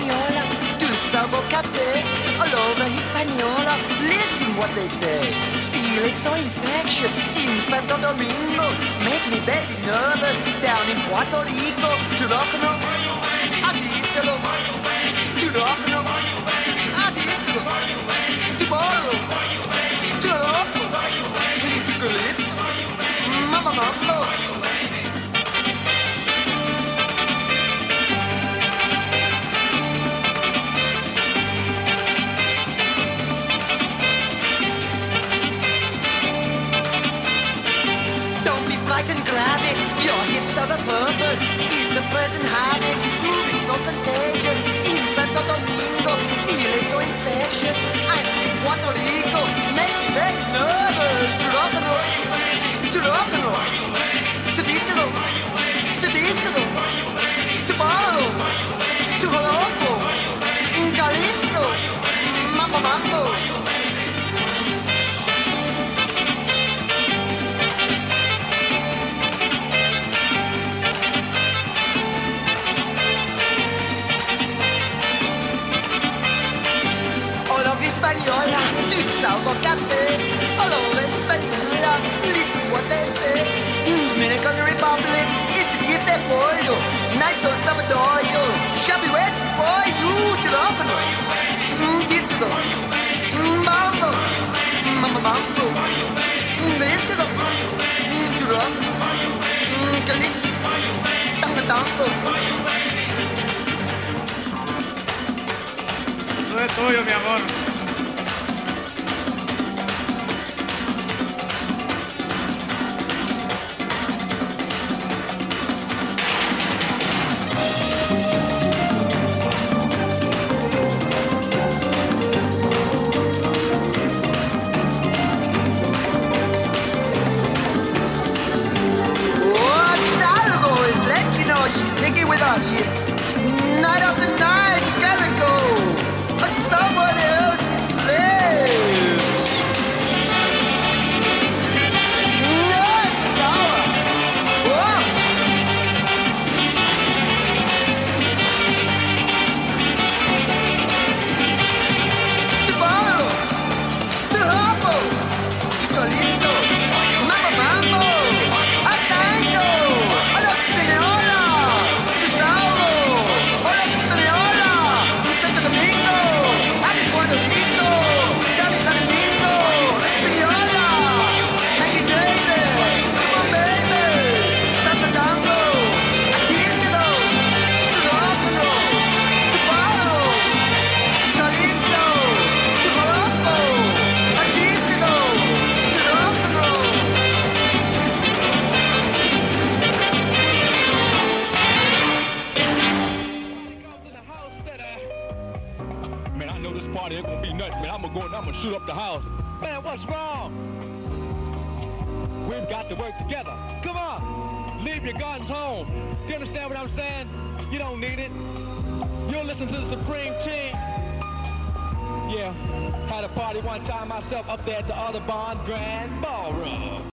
Hispaniola, du Savo Cafe, all over Hispaniola, listen what they say. Feeling so infectious in Santo Domingo, make me very nervous down in Puerto Rico. Turócono, adístelo, turócono, adístelo, tibolo, turóco, ticolipso, mamma mambo. And grab it, your hips are the purpose. It's a present habit, moving so contagious. In Santo Domingo, feeling so infectious. And in Puerto Rico, make me very nervous. Turócono, turócono, tudístelo, tudístelo, tubalo, tujoloco, calypso, mambo mambo. Hispaniola, du Salvo Cafe, all over Hispaniola, listen what they say. Dominican Republic, it's a gift there for you. Nice to stop adore you. Shall be waiting for you. Turócono, disco, mambo, mamma mambo, disco, turócono, calypso, tango tango. Eso es tuyo, mi amor. Singing with our lips, night after night, you gotta go on someone else's lips. Yes, it's our. Whoa. Tubalo, turoco, calypso, mambo mambo, a tango, a la spinola. Party ain't gonna be nothing, man. I'm gonna shoot up the house. Man, what's wrong? We've got to work together. Come on, leave your guns home. Do you understand what I'm saying? You don't need it. You'll listen to the Supreme Team. Yeah, had a party one time myself up there at the Audubon Grand Ballroom.